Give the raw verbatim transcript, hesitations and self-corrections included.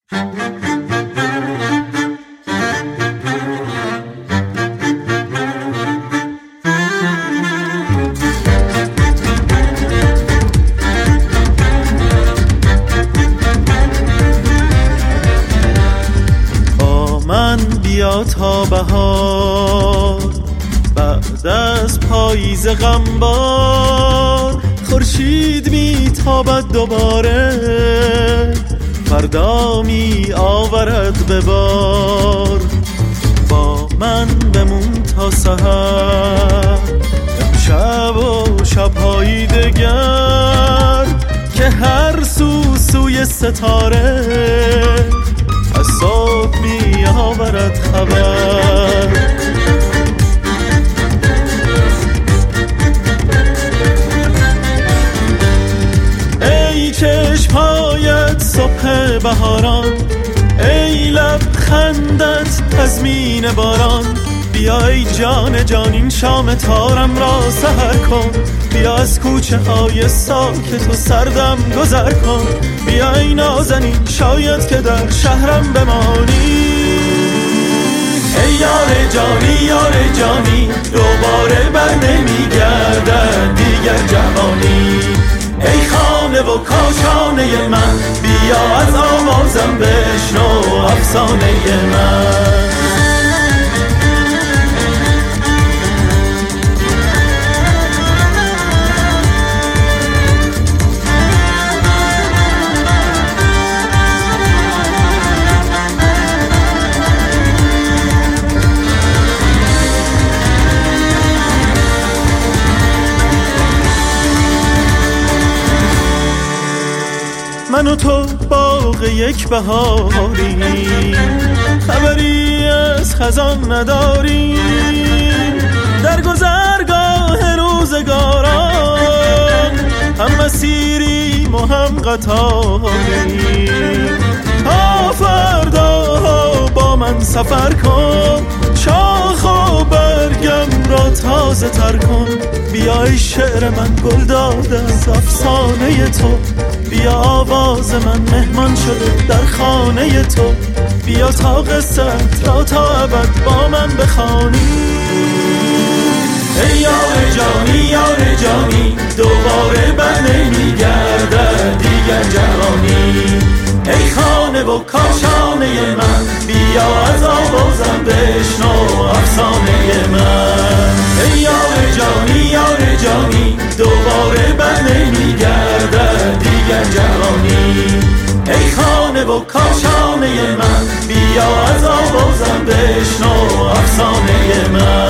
با من بیا تا بهار، بعد از پاییز غمبار خورشید میتابد دوباره، فردا می آورد به بار. با من بمون تا سحر، امشب و شب‌های دگر، که هر سو سوی ستاره از صبح می آورد خبر. ای چشم‌هایت صبح بهاران، ای لبخندت تضمین باران، بیا ای جان جان این شام تارم را سحر کن، بیا از کوچه های ساکت و سردم گذر کن، بیا ای نازنین شاید که در شهرم بمانی. ای یار جانی یار جانی، دوباره بر نمیگردد دیگر جوانی. ای خانه و کاشانه من، بیا از آوازم بشنو افسانه من. من و تو باغ یک بهاریم، خبری از خزان نداریم، در گذرگاه روزگاران هم مسیریم و هم قطاریم. تا فردا با من سفر کن، شاخ و برگم را تازه تر کن، بیا ای شعر من گل داده از افسانه تو، بیا آواز من مهمان شده در خانه تو، بیا تا قصت را تا ابد با من بخوانی. ای یار جانی یار جانی، دوباره بر نمیگردد دیگر جوانی. ای خانه و کاشانه من، بیا از آوازم بشنو افسانه من. ای یار جانی یار جانی، دوباره بر نمیگردد دیگر جوانی. ای خانه و کاشانه من، بیا از آوازم بشنو افسانه من.